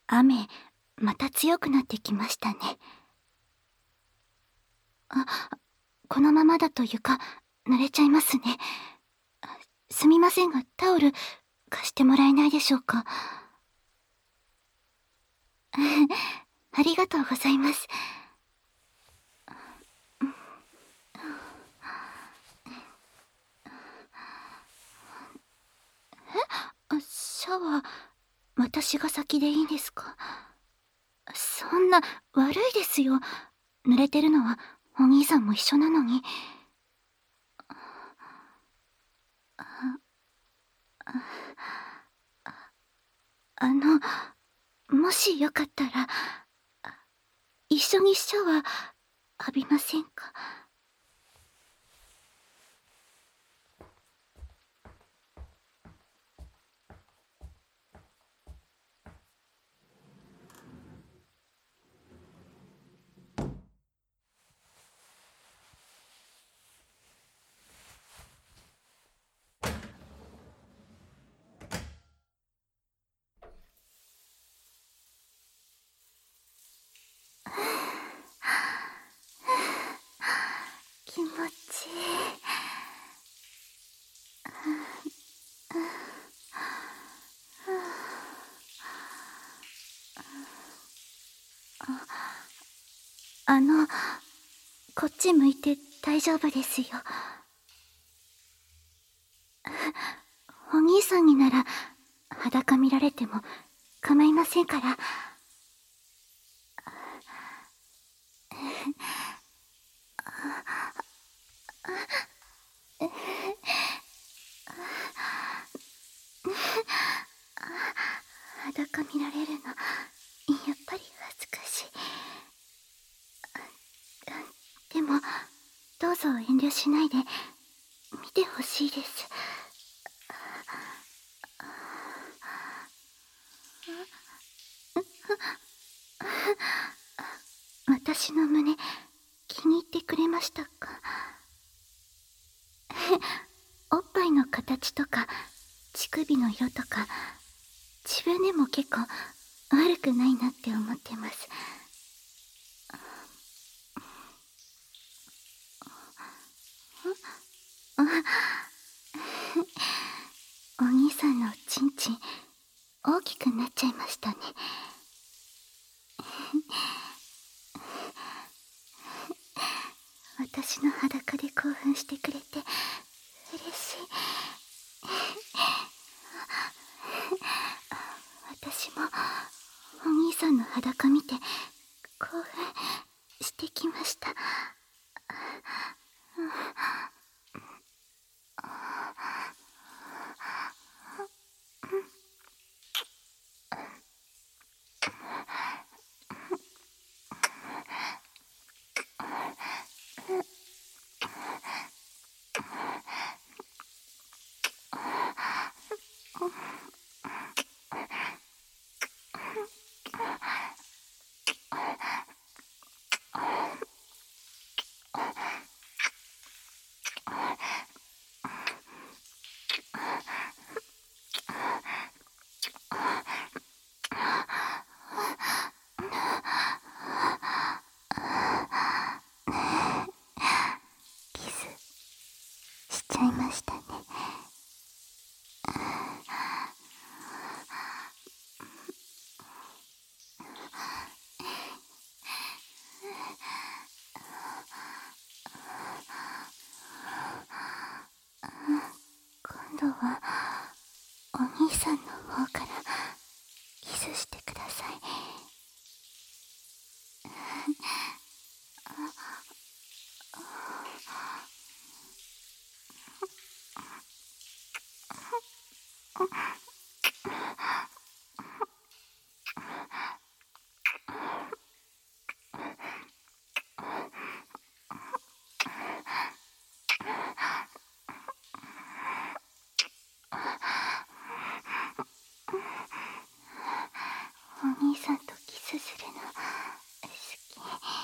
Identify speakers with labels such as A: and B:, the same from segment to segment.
A: 雨、また強くなってきましたね。このままだと床、濡れちゃいますね。すみませんが、タオル、貸してもらえないでしょうか。ありがとうございます。シャワー、私が先でいいですか？そんな、悪いですよ。濡れてるのは、お兄さんも一緒なのに。もしよかったら、一緒にシャワー浴びませんか？気持ちいい。こっち向いて大丈夫ですよ。お兄さんになら裸見られても構いませんから。裸見られるの、やっぱり恥ずかしい。でも、どうぞ遠慮しないで見てほしいです。私の胸、気に入ってくれましたか？おっぱいの形とか、乳首の色とか、自分でも結構悪くないなって思ってます。お兄さんのチンチン、大きくなっちゃいましたね。私の裸で興奮してくれて嬉しい。私もお兄さんの裸見て興奮してきました。キスしちゃいましたね。今度はお兄さんの方からキスしてください。お兄さんとキスするの好き。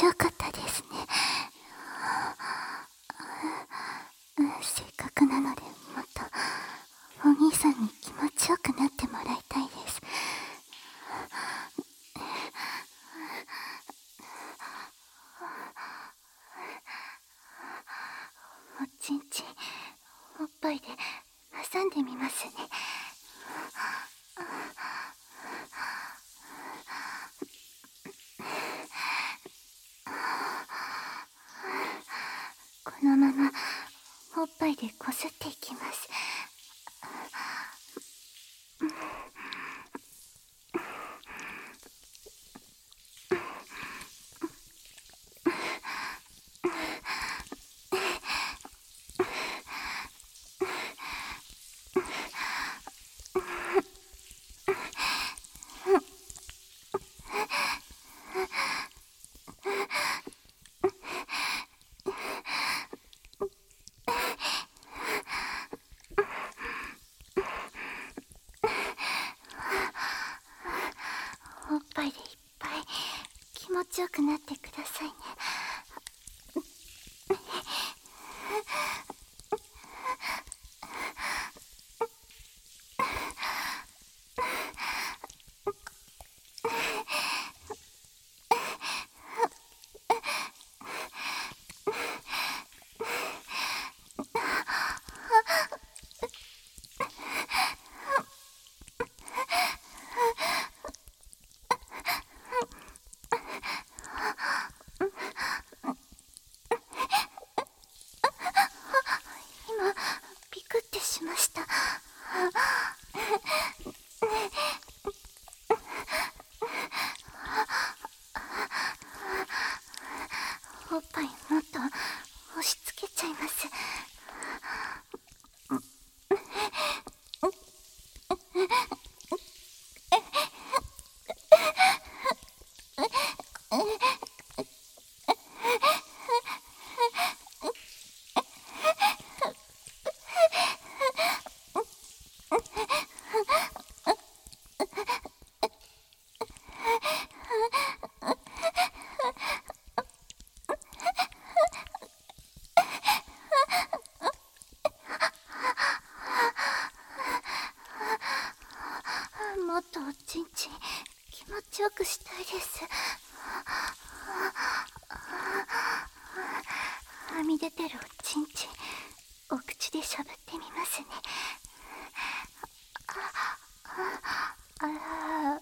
A: ちよかったですね。せっかくなのでもっとお兄さんに気持ちよくなってもらいたいです。おちんちんおっぱいで挟んでみますね。このままおっぱいでこすっていきます。おっぱいでいっぱい気持ちよくなってくださいね。今ビクってしました。おっぱいもっと押し付けちゃいます。もっとおちんちん気持ちよくしたいです。はみ出てるおちんちんお口でしゃぶってみますね。あら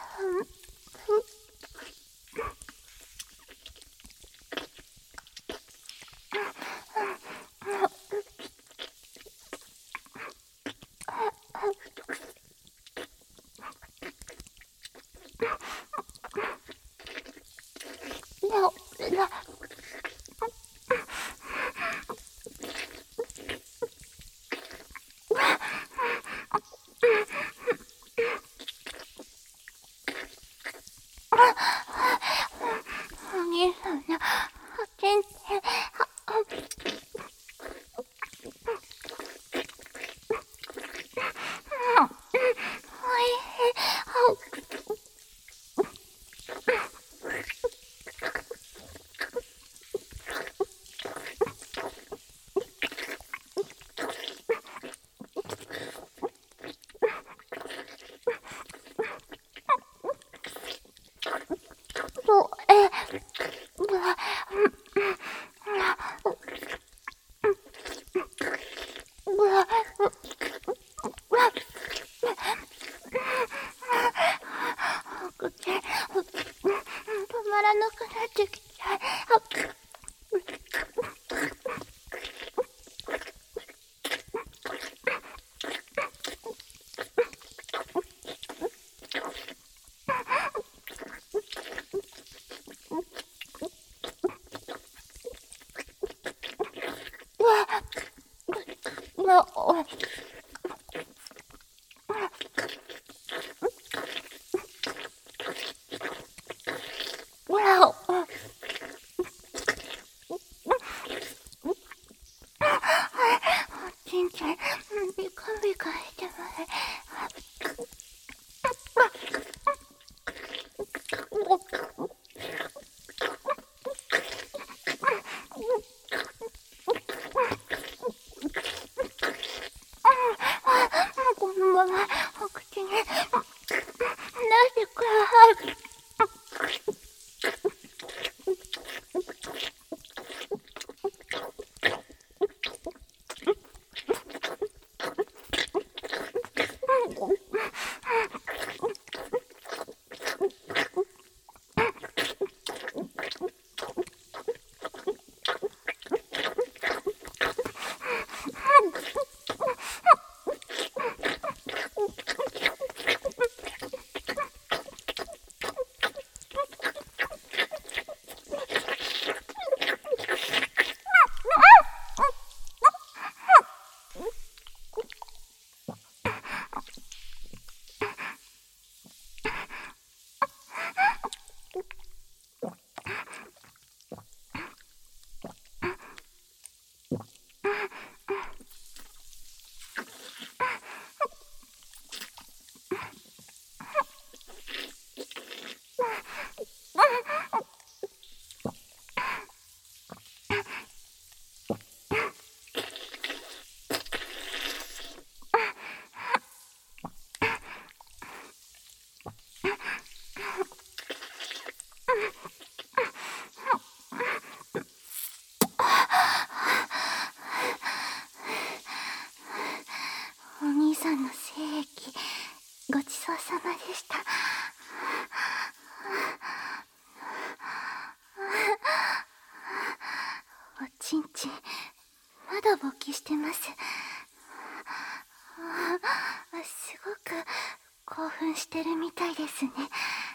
A: お兄さんのおちんちんおいしい。口止まらなくなってきちゃう。ちんちんビカビカしてます。 お兄さんの精液ごちそうさまでした。おちんちんまだ勃起してます。すごく興奮してるみたいですね。